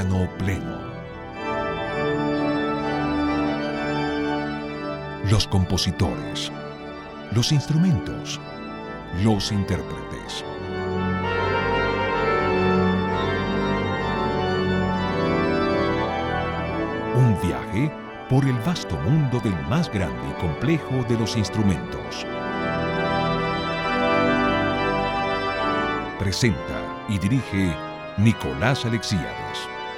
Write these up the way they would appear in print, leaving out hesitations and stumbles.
Órgano pleno. Los compositores, los instrumentos, los intérpretes. Un viaje por el vasto mundo del más grande y complejo de los instrumentos. Presenta y dirige Nicolás Alexíades.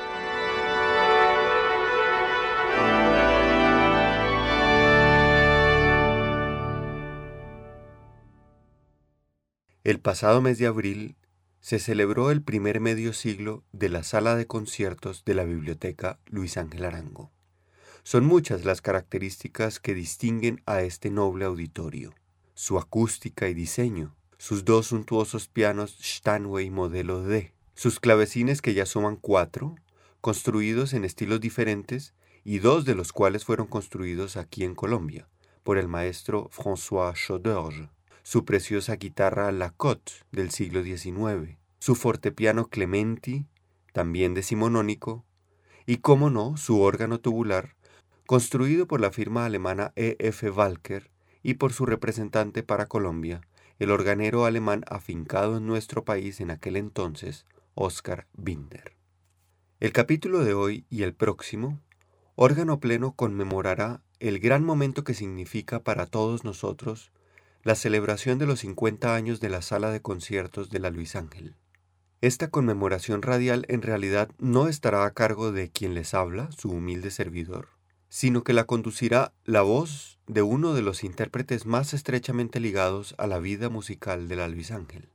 El pasado mes de abril se celebró el primer medio siglo de la sala de conciertos de la Biblioteca Luis Ángel Arango. Son muchas las características que distinguen a este noble auditorio. Su acústica y diseño, sus dos suntuosos pianos Steinway modelo D, sus clavecines que ya suman 4, construidos en estilos diferentes y 2 de los cuales fueron construidos aquí en Colombia, por el maestro François Chaudorge, su preciosa guitarra Lacotte del siglo XIX, su fortepiano Clementi, también decimonónico, y cómo no, su órgano tubular, construido por la firma alemana E.F. Walker y por su representante para Colombia, el organero alemán afincado en nuestro país en aquel entonces, Oskar Binder. El capítulo de hoy y el próximo, Órgano Pleno, conmemorará el gran momento que significa para todos nosotros la celebración de los 50 años de la Sala de Conciertos de la Luis Ángel. Esta conmemoración radial en realidad no estará a cargo de quien les habla, su humilde servidor, sino que la conducirá la voz de uno de los intérpretes más estrechamente ligados a la vida musical de la Luis Ángel,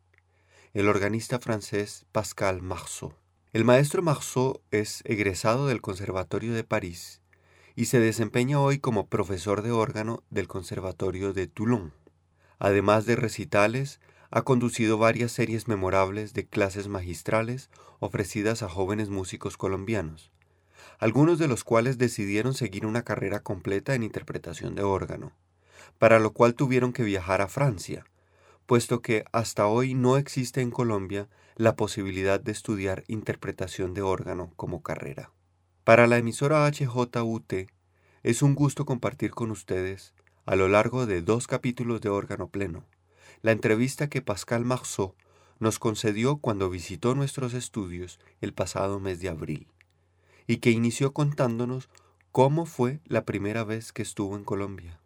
el organista francés Pascal Marceau. El maestro Marceau es egresado del Conservatorio de París y se desempeña hoy como profesor de órgano del Conservatorio de Toulon. Además de recitales, ha conducido varias series memorables de clases magistrales ofrecidas a jóvenes músicos colombianos, algunos de los cuales decidieron seguir una carrera completa en interpretación de órgano, para lo cual tuvieron que viajar a Francia, puesto que hasta hoy no existe en Colombia la posibilidad de estudiar interpretación de órgano como carrera. Para la emisora HJUT es un gusto compartir con ustedes, a lo largo de 2 capítulos de Órgano Pleno, la entrevista que Pascal Marceau nos concedió cuando visitó nuestros estudios el pasado mes de abril, y que inició contándonos cómo fue la primera vez que estuvo en Colombia.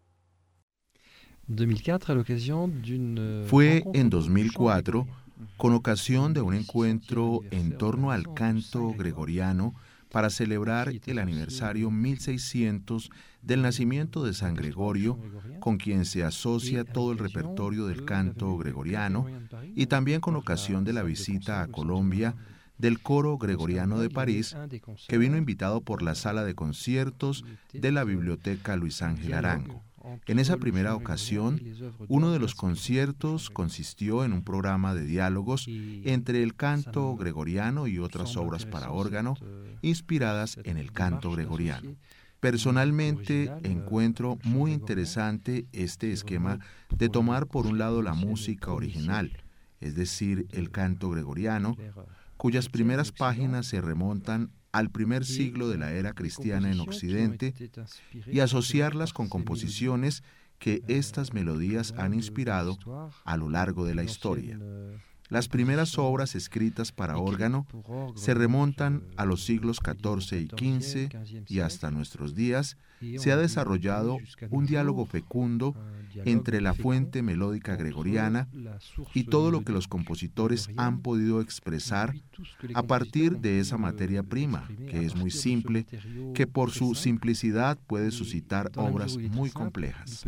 Fue en 2004, con ocasión de un encuentro en torno al canto gregoriano para celebrar el aniversario 1600 del nacimiento de San Gregorio, con quien se asocia todo el repertorio del canto gregoriano, y también con ocasión de la visita a Colombia del Coro Gregoriano de París, que vino invitado por la Sala de Conciertos de la Biblioteca Luis Ángel Arango. En esa primera ocasión, uno de los conciertos consistió en un programa de diálogos entre el canto gregoriano y otras obras para órgano inspiradas en el canto gregoriano. Personalmente encuentro muy interesante este esquema de tomar por un lado la música original, es decir, el canto gregoriano, cuyas primeras páginas se remontan al primer siglo de la era cristiana en Occidente, y asociarlas con composiciones que estas melodías han inspirado a lo largo de la historia. Las primeras obras escritas para órgano se remontan a los siglos XIV y XV, y hasta nuestros días se ha desarrollado un diálogo fecundo entre la fuente melódica gregoriana y todo lo que los compositores han podido expresar a partir de esa materia prima, que es muy simple, que por su simplicidad puede suscitar obras muy complejas.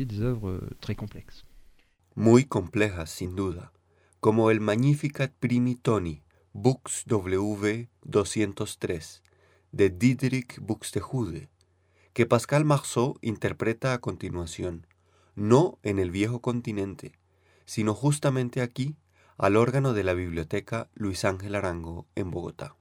Muy complejas, sin duda, como el Magnificat Primi Toni, Bux W 203, de Diederik Buxtehude, que Pascal Marceau interpreta a continuación, no en el viejo continente, sino justamente aquí, al órgano de la Biblioteca Luis Ángel Arango en Bogotá.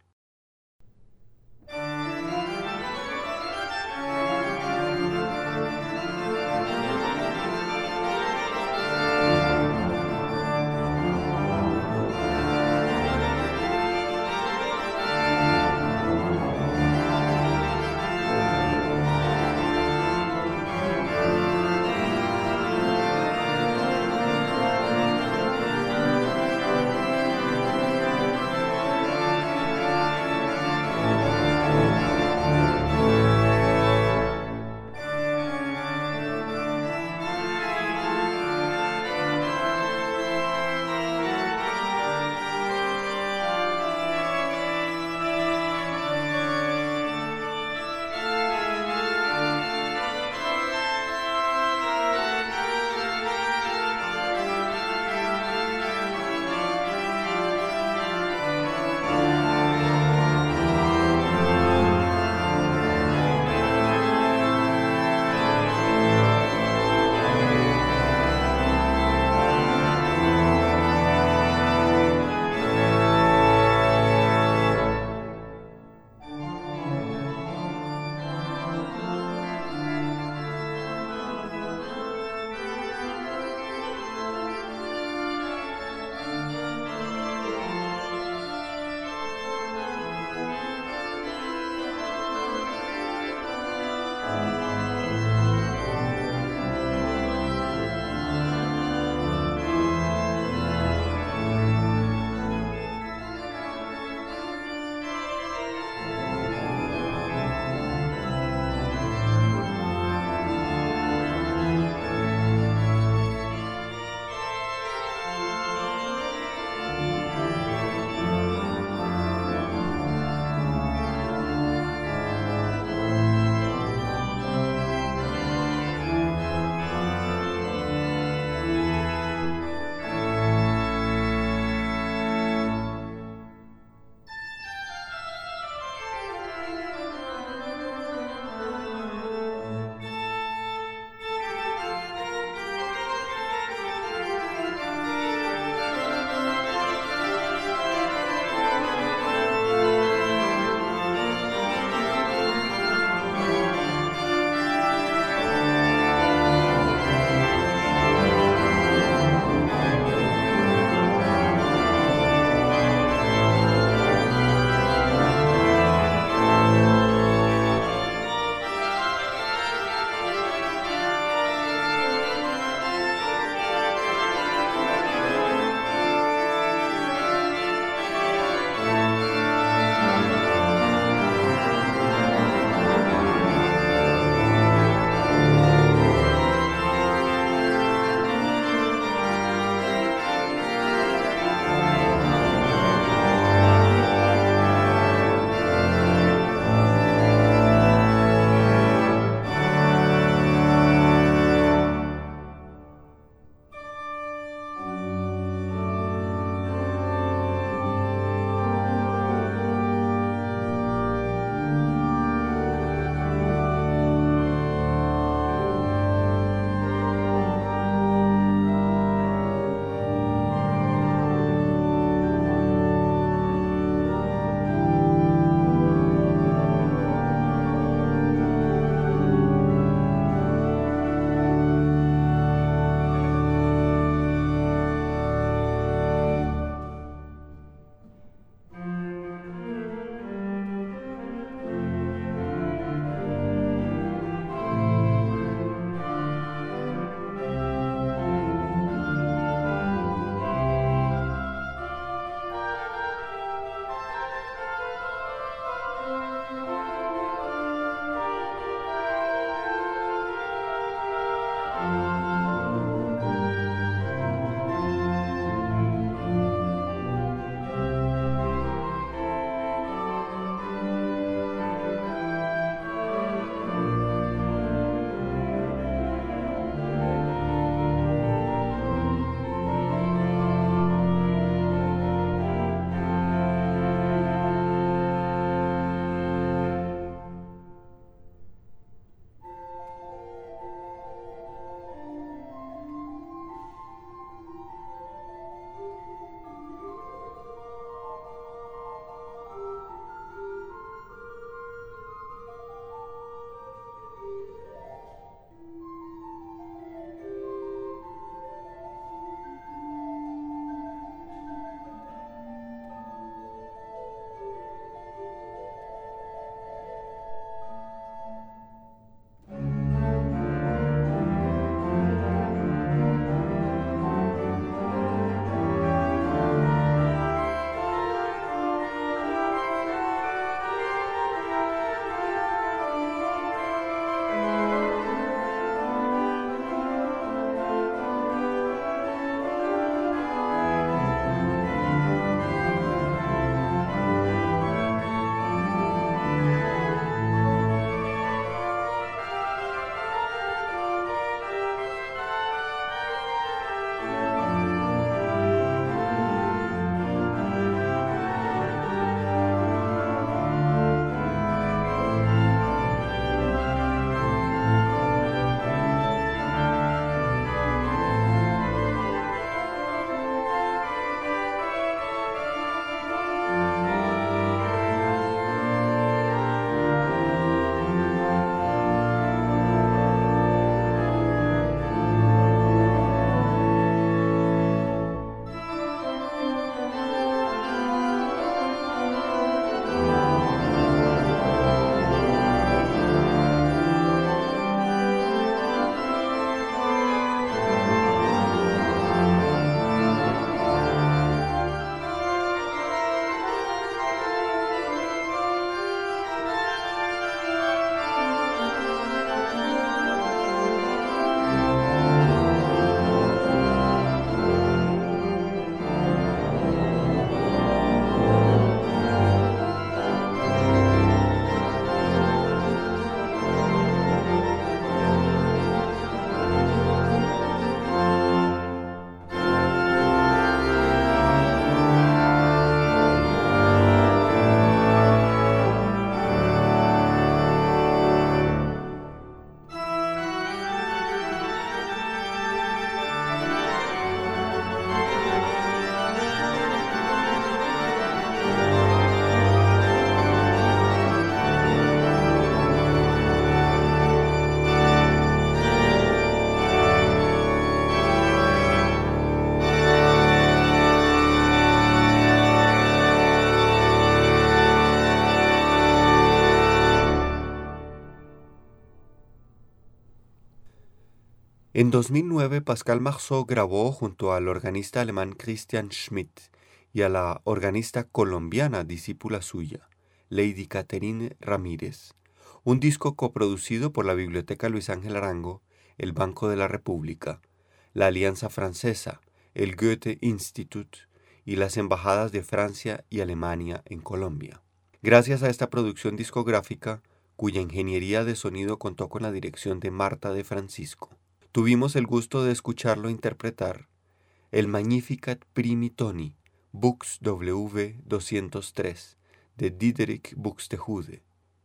En 2009, Pascal Marceau grabó junto al organista alemán Christian Schmidt y a la organista colombiana discípula suya, Lady Catherine Ramírez, un disco coproducido por la Biblioteca Luis Ángel Arango, el Banco de la República, la Alianza Francesa, el Goethe Institut y las embajadas de Francia y Alemania en Colombia. Gracias a esta producción discográfica, cuya ingeniería de sonido contó con la dirección de Marta de Francisco, tuvimos el gusto de escucharlo interpretar el Magnificat Primi Toni, Bux W 203, de Diederik Buxtehude,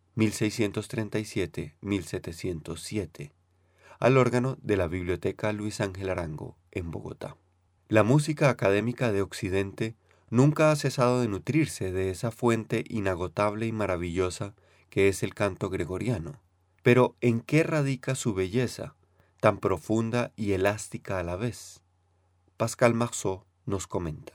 1637-1707, al órgano de la Biblioteca Luis Ángel Arango, en Bogotá. La música académica de Occidente nunca ha cesado de nutrirse de esa fuente inagotable y maravillosa que es el canto gregoriano. Pero ¿en qué radica su belleza, tan profunda y elástica a la vez? Pascal Marceau nos comenta.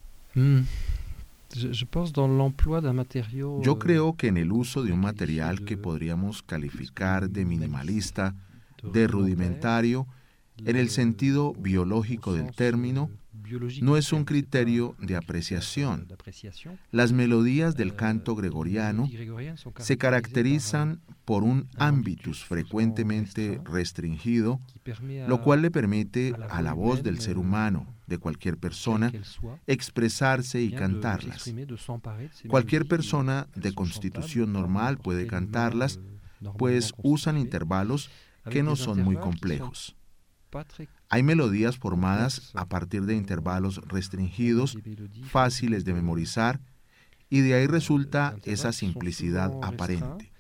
Yo creo que en el uso de un material que podríamos calificar de minimalista, de rudimentario, en el sentido biológico del término, no es un criterio de apreciación. Las melodías del canto gregoriano se caracterizan por un ámbitus frecuentemente restringido, lo cual le permite a la voz del ser humano, de cualquier persona, expresarse y cantarlas. Cualquier persona de constitución normal puede cantarlas, pues usan intervalos que no son muy complejos. Hay melodías formadas a partir de intervalos restringidos, fáciles de memorizar, y de ahí resulta esa simplicidad aparente.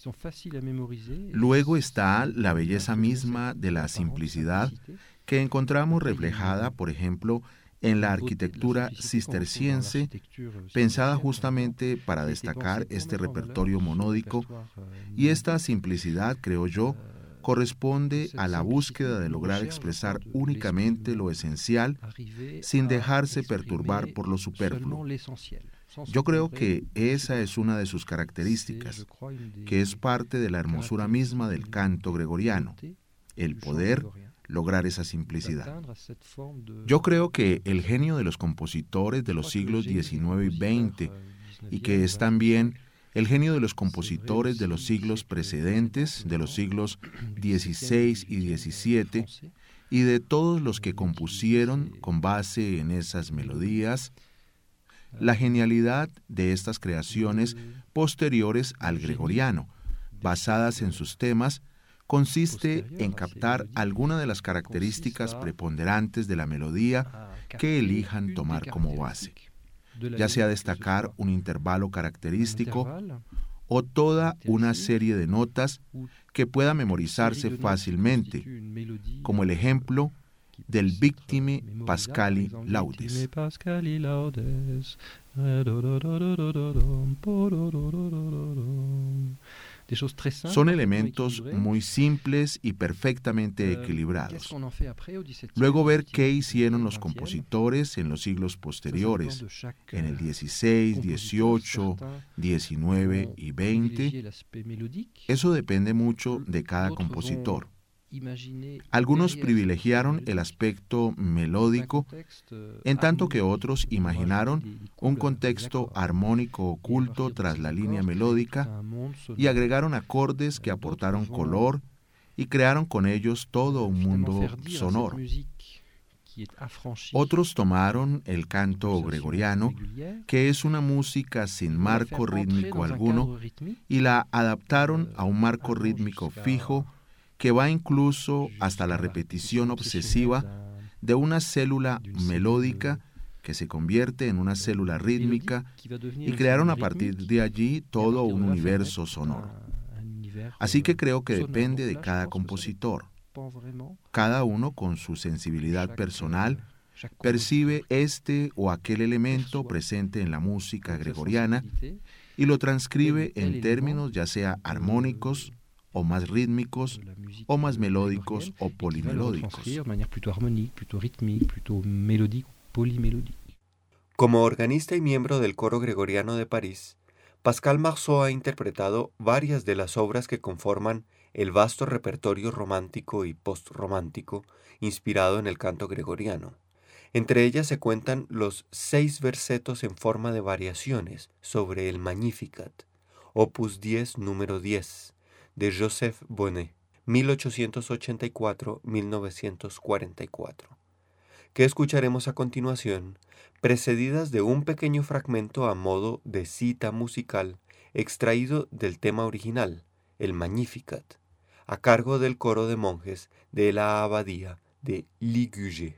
Luego está la belleza misma de la simplicidad que encontramos reflejada, por ejemplo, en la arquitectura cisterciense, pensada justamente para destacar este repertorio monódico, y esta simplicidad, creo yo, corresponde a la búsqueda de lograr expresar únicamente lo esencial sin dejarse perturbar por lo superfluo. Yo creo que esa es una de sus características, que es parte de la hermosura misma del canto gregoriano, el poder lograr esa simplicidad. Yo creo que el genio de los compositores de los siglos XIX y XX, y que es también el genio de los compositores de los siglos precedentes, de los siglos XVI y XVII, y de todos los que compusieron con base en esas melodías, la genialidad de estas creaciones posteriores al gregoriano, basadas en sus temas, consiste en captar alguna de las características preponderantes de la melodía que elijan tomar como base, ya sea destacar un intervalo característico o toda una serie de notas que pueda memorizarse fácilmente, como el ejemplo del Victime Pascali Laudes. Son elementos muy simples y perfectamente equilibrados. Luego ver qué hicieron los compositores en los siglos posteriores, en el XVI, XVIII, XIX y XX. Eso depende mucho de cada compositor. Algunos privilegiaron el aspecto melódico, en tanto que otros imaginaron un contexto armónico oculto tras la línea melódica y agregaron acordes que aportaron color y crearon con ellos todo un mundo sonoro. Otros tomaron el canto gregoriano, que es una música sin marco rítmico alguno, y la adaptaron a un marco rítmico fijo que va incluso hasta la repetición obsesiva de una célula melódica que se convierte en una célula rítmica, y crearon a partir de allí todo un universo sonoro. Así que creo que depende de cada compositor. Cada uno, con su sensibilidad personal, percibe este o aquel elemento presente en la música gregoriana y lo transcribe en términos ya sea armónicos, o más rítmicos, o más melódicos o polimelódicos. Como organista y miembro del Coro Gregoriano de París, Pascal Marceau ha interpretado varias de las obras que conforman el vasto repertorio romántico y postromántico inspirado en el canto gregoriano. Entre ellas se cuentan los 6 versetos en forma de variaciones sobre el Magnificat, opus 10, número 10, de Joseph Bonnet, 1884-1944, que escucharemos a continuación, precedidas de un pequeño fragmento a modo de cita musical extraído del tema original, el Magnificat, a cargo del coro de monjes de la abadía de Ligugé.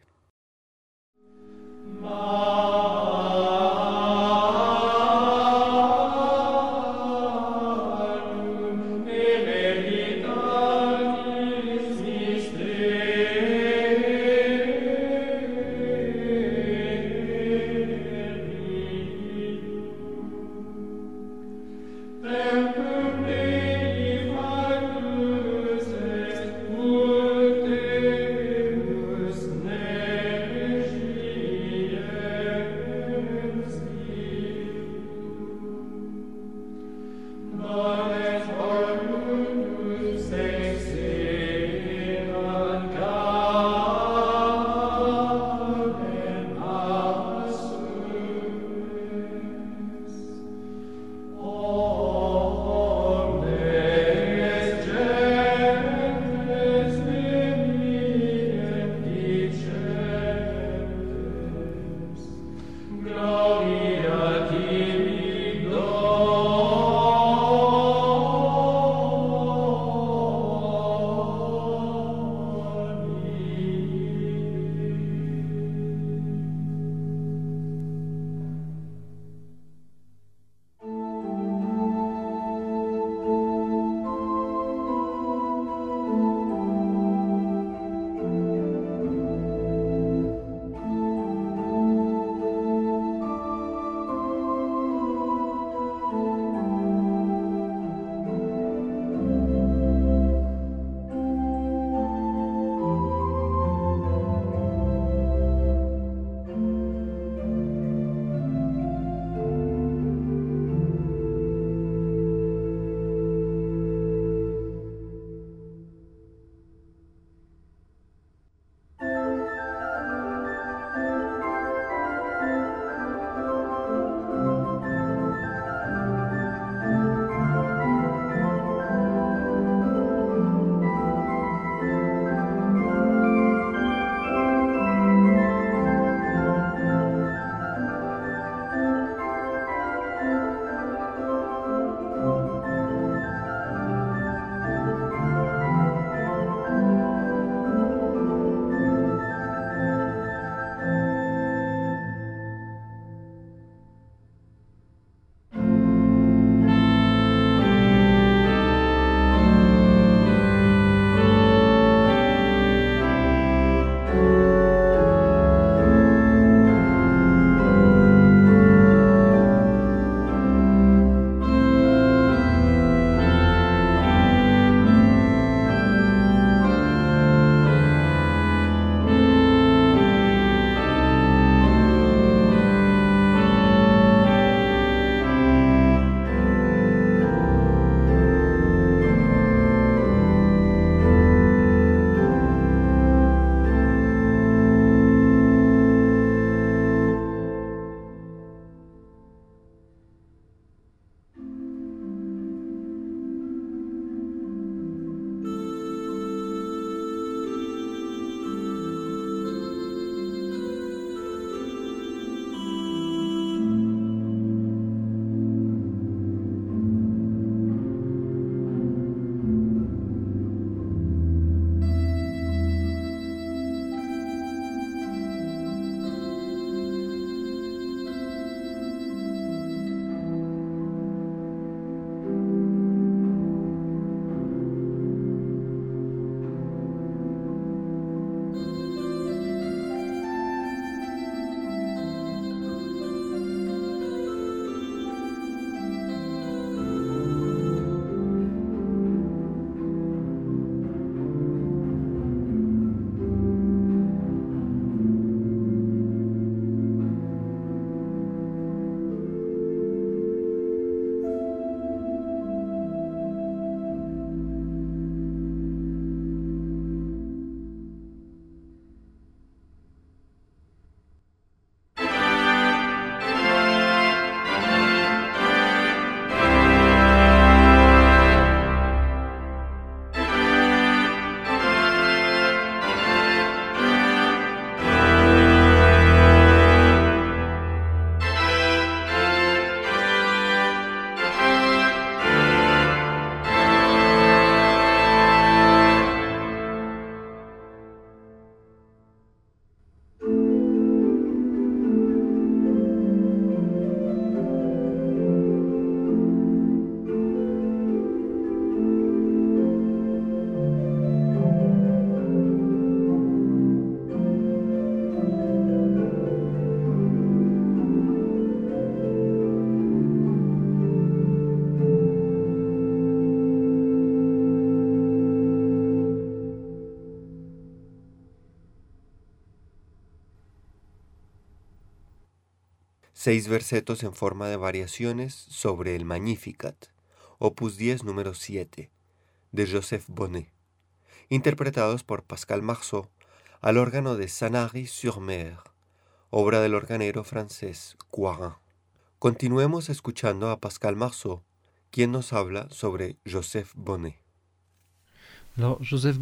6 versetos en forma de variaciones sobre el Magnificat, opus 10 número 7, de Joseph Bonnet, interpretados por Pascal Marceau al órgano de Sanary-sur-Mer, obra del organero francés Coirin. Continuemos escuchando a Pascal Marceau, quien nos habla sobre Joseph Bonnet. Joseph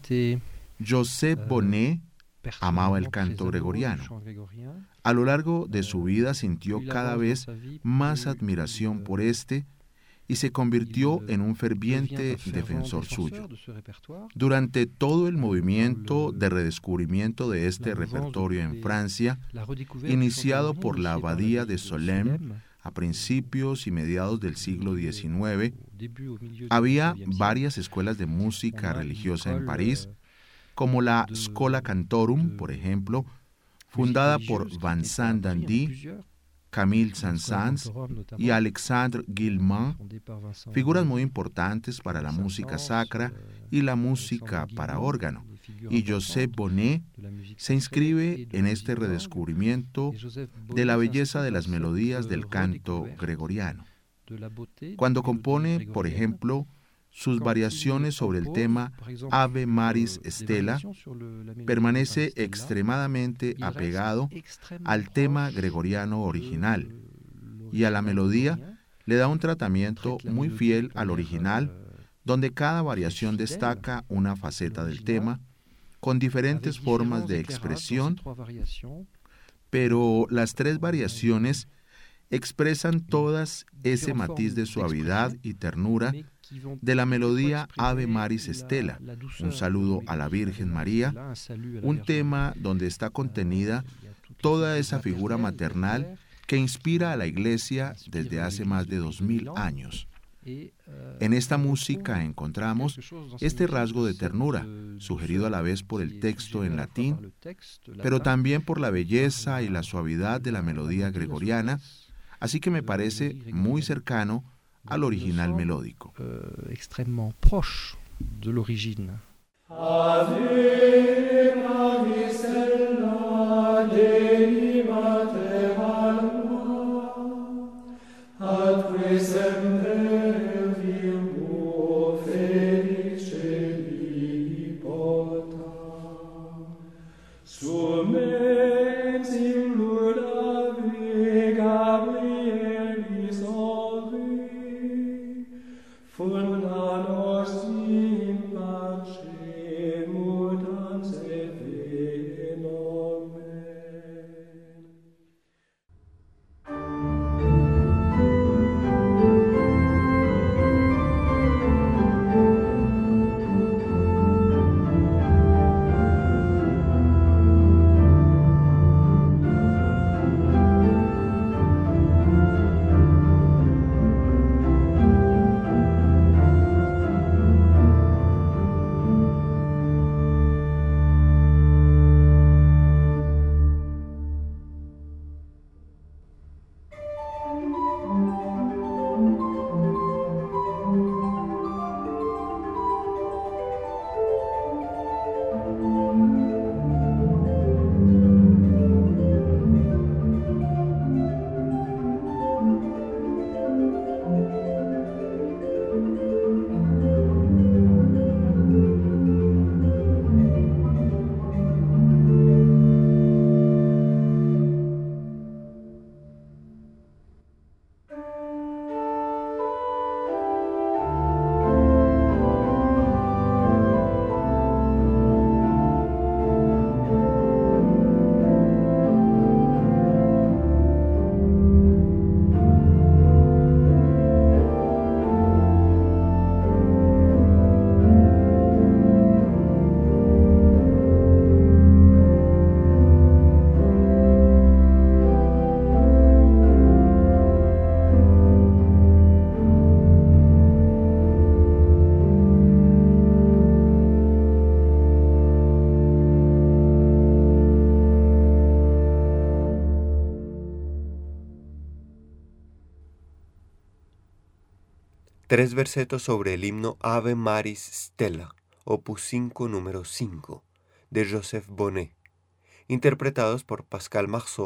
Bonnet amaba el canto gregoriano. A lo largo de su vida sintió cada vez más admiración por este y se convirtió en un ferviente defensor suyo. Durante todo el movimiento de redescubrimiento de este repertorio en Francia, iniciado por la abadía de Solesmes a principios y mediados del siglo XIX, había varias escuelas de música religiosa en París, como la Schola Cantorum, por ejemplo, fundada por Vincent d'Indy, Camille Saint-Saëns y Alexandre Guillemot, figuras muy importantes para la música sacra y la música para órgano. Y Joseph Bonnet se inscribe en este redescubrimiento de la belleza de las melodías del canto gregoriano. Cuando compone, por ejemplo, sus variaciones sobre el tema Ave Maris Stella, permanece extremadamente apegado al tema gregoriano original y a la melodía le da un tratamiento muy fiel al original, donde cada variación destaca una faceta del tema, con diferentes formas de expresión, pero las 3 variaciones expresan todas ese matiz de suavidad y ternura de la melodía Ave Maris Stella, un saludo a la Virgen María, un tema donde está contenida toda esa figura maternal que inspira a la Iglesia desde hace más de 2000 años. En esta música encontramos este rasgo de ternura, sugerido a la vez por el texto en latín, pero también por la belleza y la suavidad de la melodía gregoriana, así que me parece muy cercano al original melódico. Extrêmement proche de l'origine. Ave Maris Stella Dei Mater Alma, atque semper virgo felice porta, summens in Ludave Gabrielis ori, funda nos in pace mutans et fenomen. Tres versetos sobre el himno Ave Maris Stella, opus 5 número 5, de Joseph Bonnet, interpretados por Pascal Marceau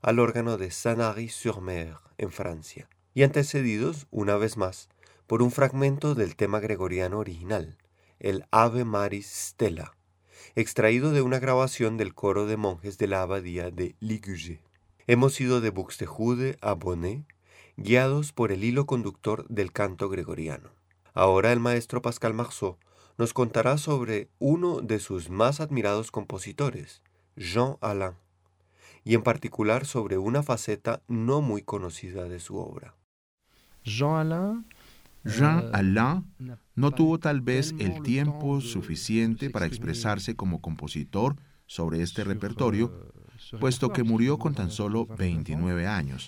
al órgano de Sanary-sur-Mer, en Francia, y antecedidos, una vez más, por un fragmento del tema gregoriano original, el Ave Maris Stella, extraído de una grabación del coro de monjes de la abadía de Ligugé. Hemos ido de Buxtehude a Bonnet, guiados por el hilo conductor del canto gregoriano. Ahora el maestro Pascal Marceau nos contará sobre uno de sus más admirados compositores, Jean Alain, y en particular sobre una faceta no muy conocida de su obra. Jean Alain no tuvo tal vez el tiempo suficiente para expresarse como compositor sobre este repertorio, puesto que murió con tan solo 29 años.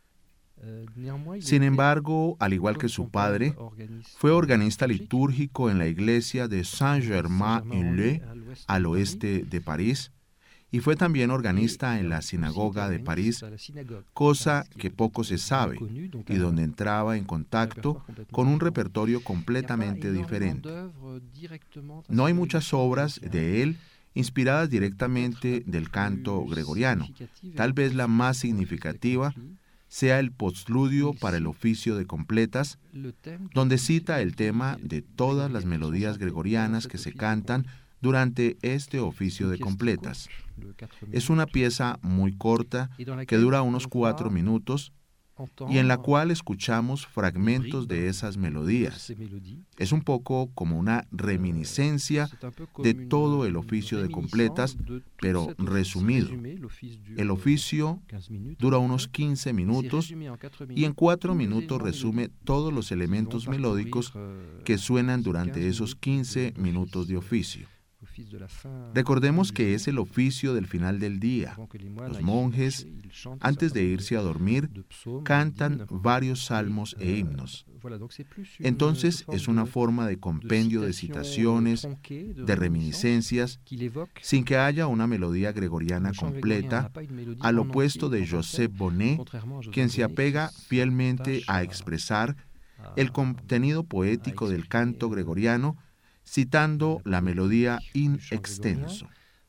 Sin embargo, al igual que su padre, fue organista litúrgico en la iglesia de Saint-Germain-en-Laye, al oeste de París, y fue también organista en la sinagoga de París, cosa que poco se sabe, y donde entraba en contacto con un repertorio completamente diferente. No hay muchas obras de él inspiradas directamente del canto gregoriano. Tal vez la más significativa sea el postludio para el oficio de completas, donde cita el tema de todas las melodías gregorianas que se cantan durante este oficio de completas. Es una pieza muy corta que dura unos 4 minutos y en la cual escuchamos fragmentos de esas melodías. Es un poco como una reminiscencia de todo el oficio de completas, pero resumido. El oficio dura unos 15 minutos y en 4 minutos resume todos los elementos melódicos que suenan durante esos 15 minutos de oficio. Recordemos que es el oficio del final del día. Los monjes, antes de irse a dormir, cantan varios salmos e himnos. Entonces es una forma de compendio de citaciones, de reminiscencias, sin que haya una melodía gregoriana completa, al opuesto de Joseph Bonnet, quien se apega fielmente a expresar el contenido poético del canto gregoriano, citando la melodía in extenso.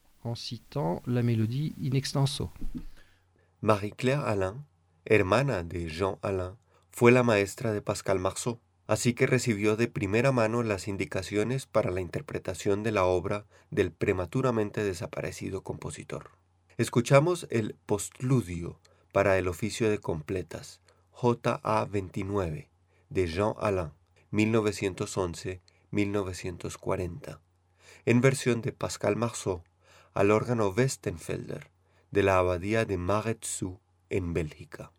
Marie-Claire Alain, hermana de Jean Alain, fue la maestra de Pascal Marceau, así que recibió de primera mano las indicaciones para la interpretación de la obra del prematuramente desaparecido compositor. Escuchamos el postludio para el oficio de completas, JA 29, de Jean Alain, 1911-1940, en versión de Pascal Marceau al órgano Westenfelder de la abadía de Maretsu en Bélgica.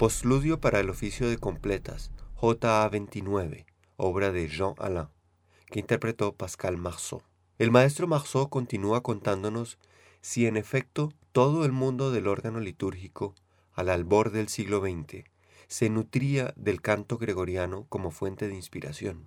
Postludio para el oficio de completas, JA 29, obra de Jean Alain, que interpretó Pascal Marceau. El maestro Marceau continúa contándonos si en efecto todo el mundo del órgano litúrgico, al albor del siglo XX, se nutría del canto gregoriano como fuente de inspiración.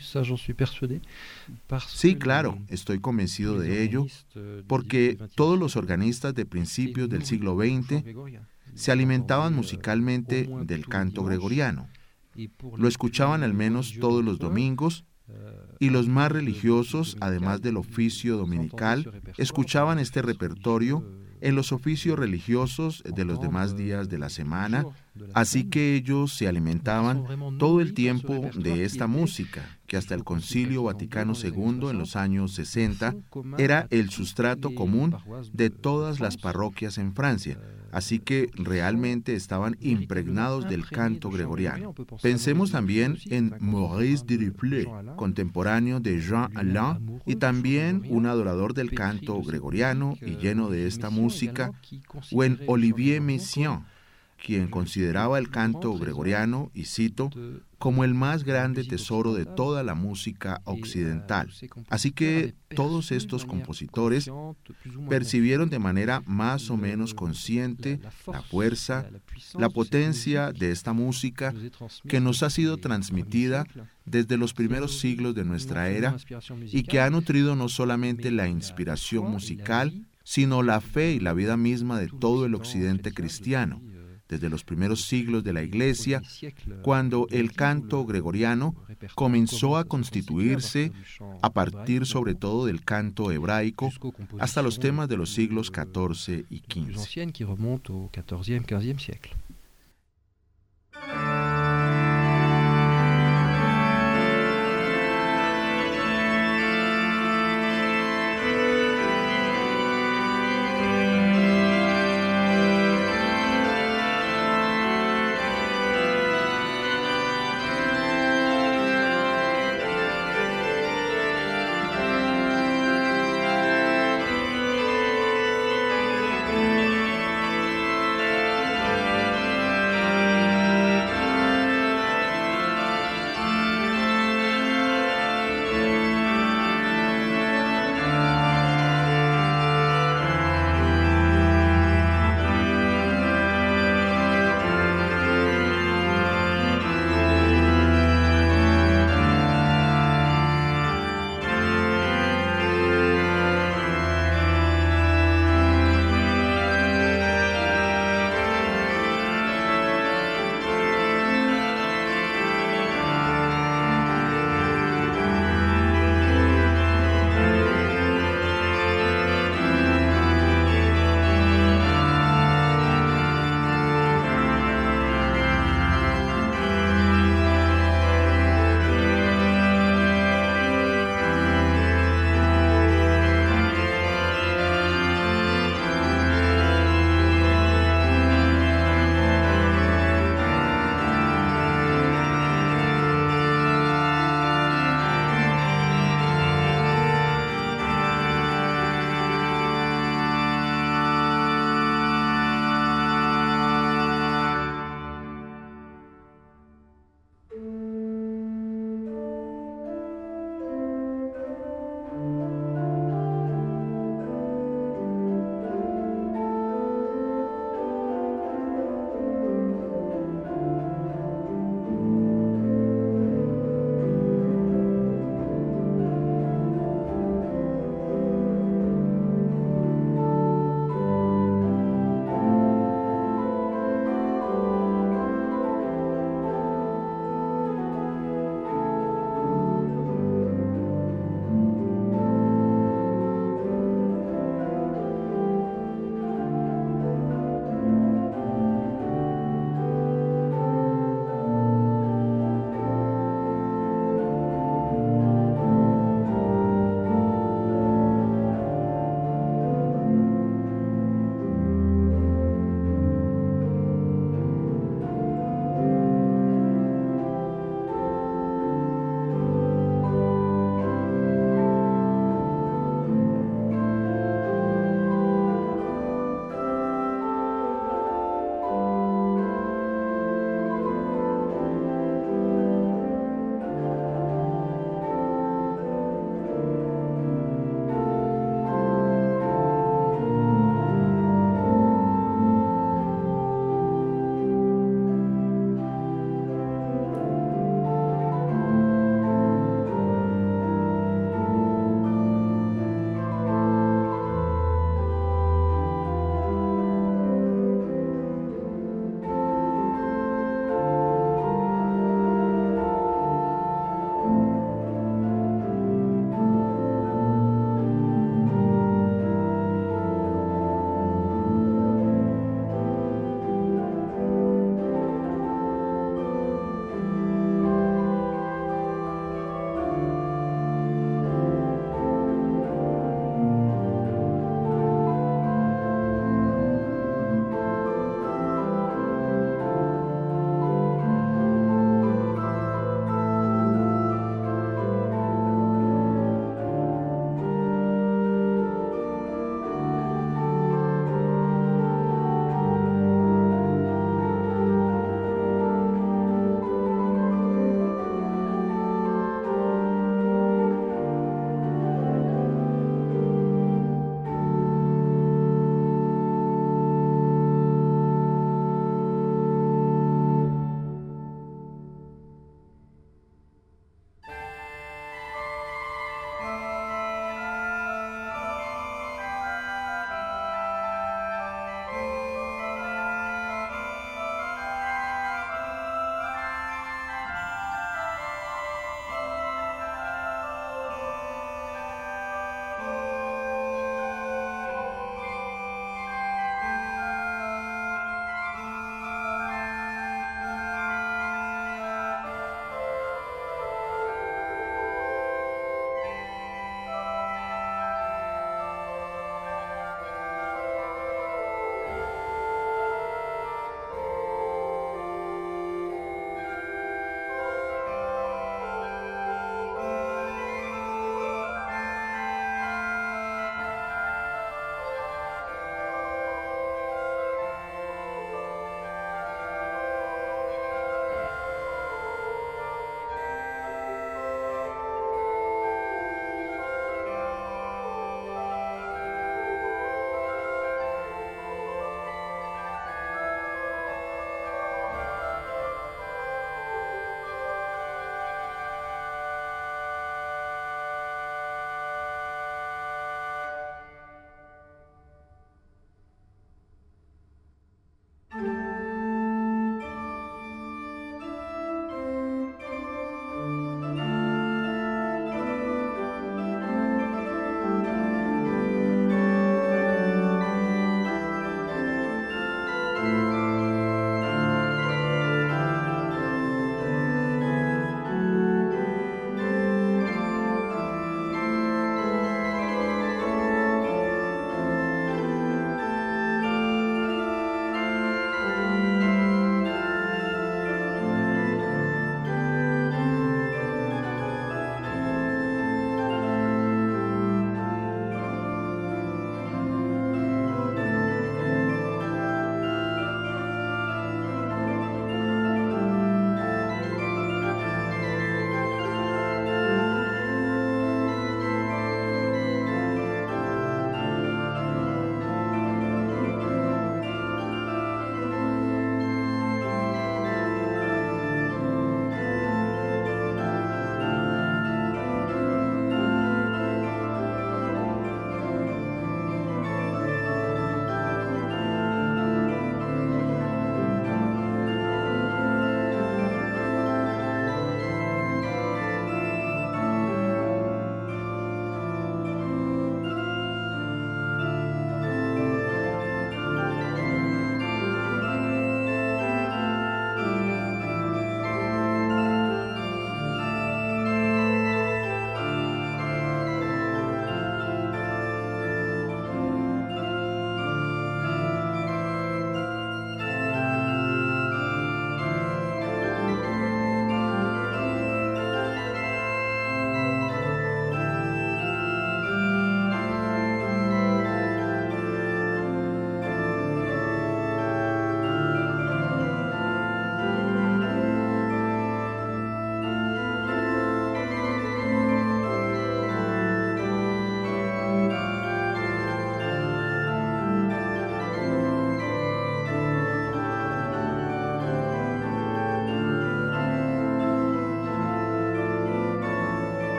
Sí, claro, estoy convencido de ello, porque todos los organistas de principios del siglo XX se alimentaban musicalmente del canto gregoriano. Lo escuchaban al menos todos los domingos, y los más religiosos, además del oficio dominical, escuchaban este repertorio en los oficios religiosos de los demás días de la semana, así que ellos se alimentaban todo el tiempo de esta música, que hasta el Concilio Vaticano II en los años 60 era el sustrato común de todas las parroquias en Francia, así que realmente estaban impregnados del canto gregoriano. Pensemos también en Maurice Duruflé, contemporáneo de Jean Alain, y también un adorador del canto gregoriano y lleno de esta música, o en Olivier Messiaen, quien consideraba el canto gregoriano, y cito, como el más grande tesoro de toda la música occidental. Así que todos estos compositores percibieron de manera más o menos consciente la fuerza, la potencia de esta música que nos ha sido transmitida desde los primeros siglos de nuestra era y que ha nutrido no solamente la inspiración musical, sino la fe y la vida misma de todo el occidente cristiano, desde los primeros siglos de la Iglesia, cuando el canto gregoriano comenzó a constituirse a partir sobre todo del canto hebraico hasta los temas de los siglos XIV y XV.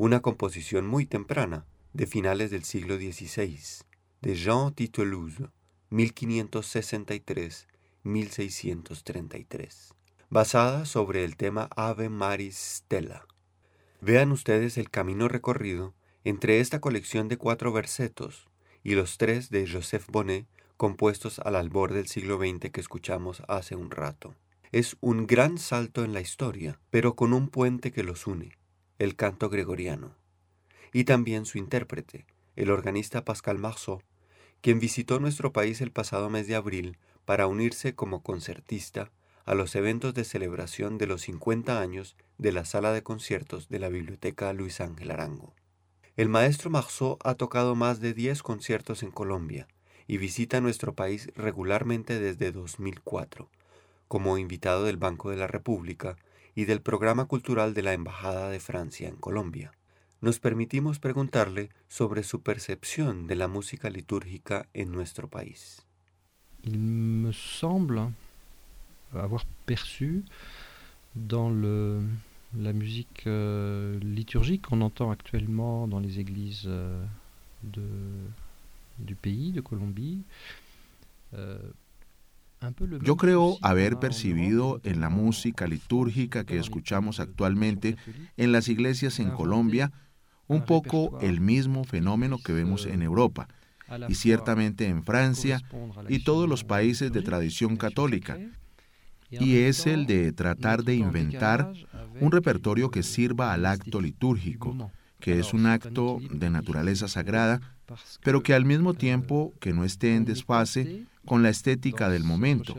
una composición muy temprana, de finales del siglo XVI, de Jean Titelouze, 1563-1633, basada sobre el tema Ave Maris Stella. Vean ustedes el camino recorrido entre esta colección de 4 versetos y los 3 de Joseph Bonnet, compuestos al albor del siglo XX que escuchamos hace un rato. Es un gran salto en la historia, pero con un puente que los une, el canto gregoriano. Y también su intérprete, el organista Pascal Marceau, quien visitó nuestro país el pasado mes de abril para unirse como concertista a los eventos de celebración de los 50 años de la sala de conciertos de la Biblioteca Luis Ángel Arango. El maestro Marceau ha tocado más de 10 conciertos en Colombia y visita nuestro país regularmente desde 2004, como invitado del Banco de la República y del Programa Cultural de la Embajada de Francia en Colombia. Nos permitimos preguntarle sobre su percepción de la música litúrgica en nuestro país. Il me semble avoir perçu dans la musique liturgique qu'on entend actuellement dans les églises du pays, de Colombie. Yo creo haber percibido en la música litúrgica que escuchamos actualmente en las iglesias en Colombia un poco el mismo fenómeno que vemos en Europa y ciertamente en Francia y todos los países de tradición católica, y es el de tratar de inventar un repertorio que sirva al acto litúrgico, que es un acto de naturaleza sagrada, pero que al mismo tiempo que no esté en desfase con la estética del momento.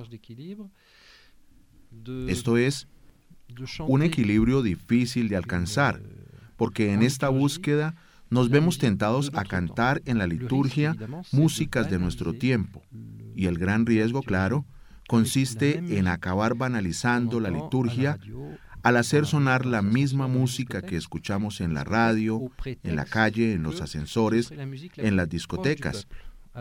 Esto es un equilibrio difícil de alcanzar, porque en esta búsqueda nos vemos tentados a cantar en la liturgia músicas de nuestro tiempo, y el gran riesgo, claro, consiste en acabar banalizando la liturgia al hacer sonar la misma música que escuchamos en la radio, en la calle, en los ascensores, en las discotecas.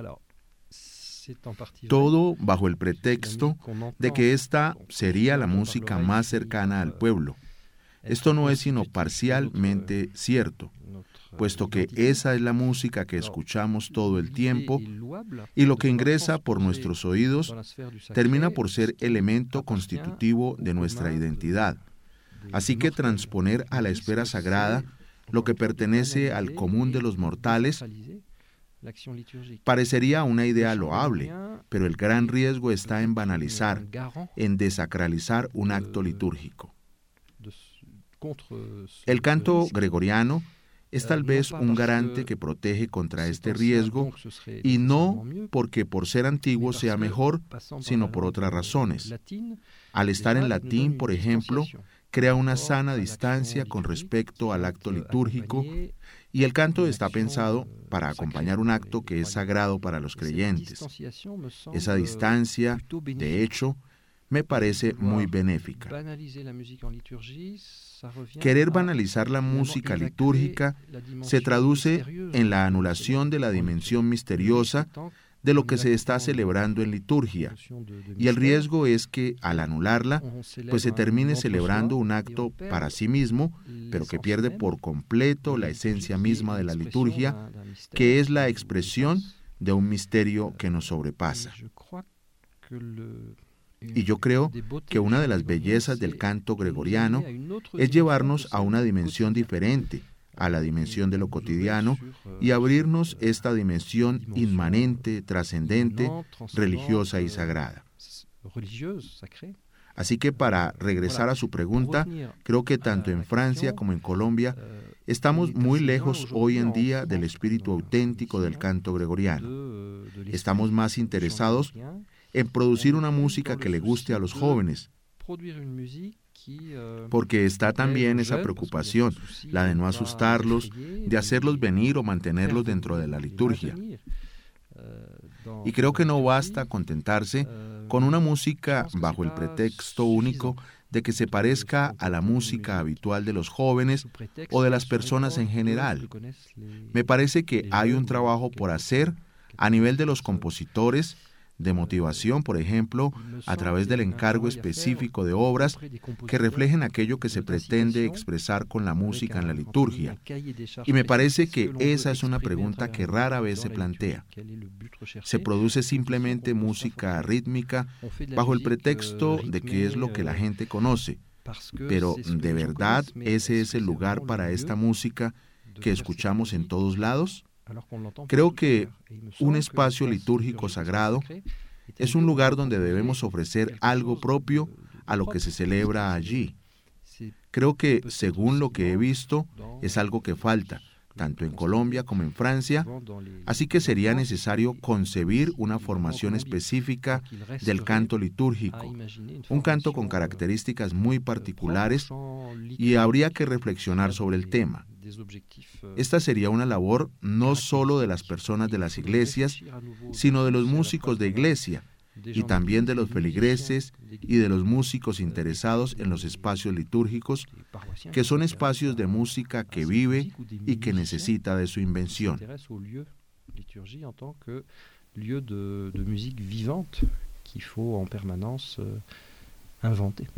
Todo bajo el pretexto de que esta sería la música más cercana al pueblo. Esto no es sino parcialmente cierto, puesto que esa es la música que escuchamos todo el tiempo, y lo que ingresa por nuestros oídos termina por ser elemento constitutivo de nuestra identidad. Así que transponer a la esfera sagrada lo que pertenece al común de los mortales parecería una idea loable, pero el gran riesgo está en banalizar, en desacralizar un acto litúrgico. El canto gregoriano es tal vez un garante que protege contra este riesgo, y no porque por ser antiguo sea mejor, sino por otras razones. Al estar en latín, por ejemplo, crea una sana distancia con respecto al acto litúrgico, y el canto está pensado para acompañar un acto que es sagrado para los creyentes. Esa distancia, de hecho, me parece muy benéfica. Querer banalizar la música litúrgica se traduce en la anulación de la dimensión misteriosa de lo que se está celebrando en liturgia, y el riesgo es que, al anularla, pues se termine celebrando un acto para sí mismo, pero que pierde por completo la esencia misma de la liturgia, que es la expresión de un misterio que nos sobrepasa. Y yo creo que una de las bellezas del canto gregoriano es llevarnos a una dimensión diferente, a la dimensión de lo cotidiano, y abrirnos esta dimensión inmanente, trascendente, religiosa y sagrada. Así que para regresar a su pregunta, creo que tanto en Francia como en Colombia estamos muy lejos hoy en día del espíritu auténtico del canto gregoriano. Estamos más interesados en producir una música que le guste a los jóvenes, porque está también esa preocupación, la de no asustarlos, de hacerlos venir o mantenerlos dentro de la liturgia. Y creo que no basta contentarse con una música bajo el pretexto único de que se parezca a la música habitual de los jóvenes o de las personas en general. Me parece que hay un trabajo por hacer a nivel de los compositores, de motivación, por ejemplo, a través del encargo específico de obras que reflejen aquello que se pretende expresar con la música en la liturgia. Y me parece que esa es una pregunta que rara vez se plantea. Se produce simplemente música rítmica bajo el pretexto de que es lo que la gente conoce, pero ¿de verdad ese es el lugar para esta música que escuchamos en todos lados? Creo que un espacio litúrgico sagrado es un lugar donde debemos ofrecer algo propio a lo que se celebra allí. Creo que, según lo que he visto, es algo que falta, tanto en Colombia como en Francia, así que sería necesario concebir una formación específica del canto litúrgico, un canto con características muy particulares, y habría que reflexionar sobre el tema. Esta sería una labor no solo de las personas de las iglesias, sino de los músicos de iglesia, y también de los feligreses y de los músicos interesados en los espacios litúrgicos, que son espacios de música que vive y que necesita de su invención. Lieu de musique vivante qu'il faut en permanence inventer.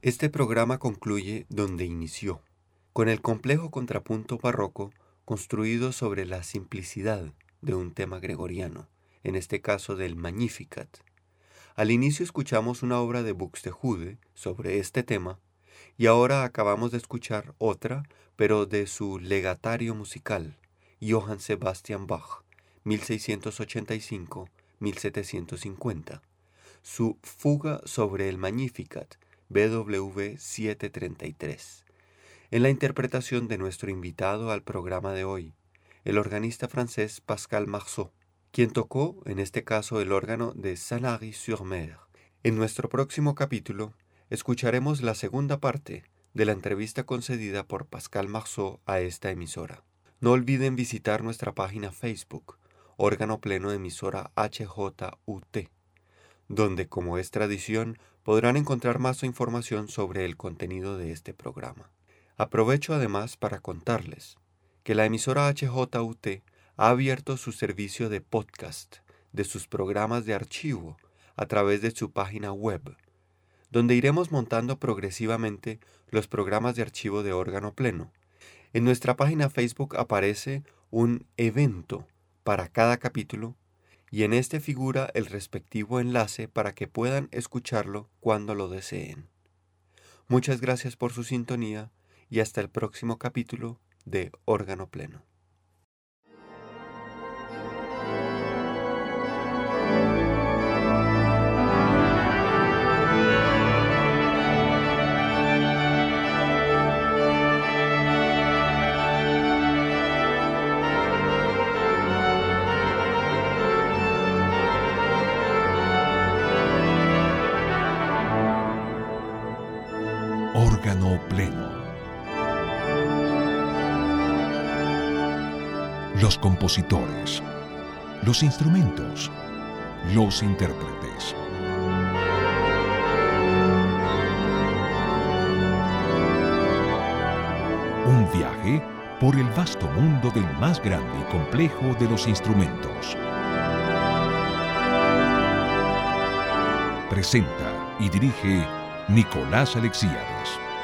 Este programa concluye donde inició, con el complejo contrapunto barroco construido sobre la simplicidad de un tema gregoriano, en este caso del Magnificat. Al inicio escuchamos una obra de Buxtehude sobre este tema, y ahora acabamos de escuchar otra, pero de su legatario musical, Johann Sebastian Bach, 1685-1750, su Fuga sobre el Magnificat, BWV 733, en la interpretación de nuestro invitado al programa de hoy, el organista francés Pascal Marceau, quien tocó, en este caso, el órgano de Sanary-sur-Mer. En nuestro próximo capítulo, escucharemos la segunda parte de la entrevista concedida por Pascal Marceau a esta emisora. No olviden visitar nuestra página Facebook, Órgano Pleno Emisora HJUT, donde, como es tradición, podrán encontrar más información sobre el contenido de este programa. Aprovecho además para contarles que la emisora HJUT ha abierto su servicio de podcast de sus programas de archivo a través de su página web, donde iremos montando progresivamente los programas de archivo de Órgano Pleno. En nuestra página Facebook aparece un evento para cada capítulo y en este figura el respectivo enlace para que puedan escucharlo cuando lo deseen. Muchas gracias por su sintonía y hasta el próximo capítulo de Órgano Pleno. Órgano Pleno. Los compositores, los instrumentos, los intérpretes. Un viaje por el vasto mundo del más grande y complejo de los instrumentos. Presenta y dirige Nicolás Alexíades.